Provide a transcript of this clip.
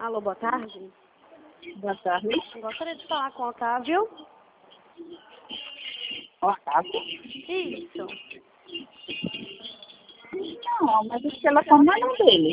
Alô, boa tarde. Boa tarde. Gostaria de falar com o Otávio. Otávio? Isso. Não, mas o telefone não é dele.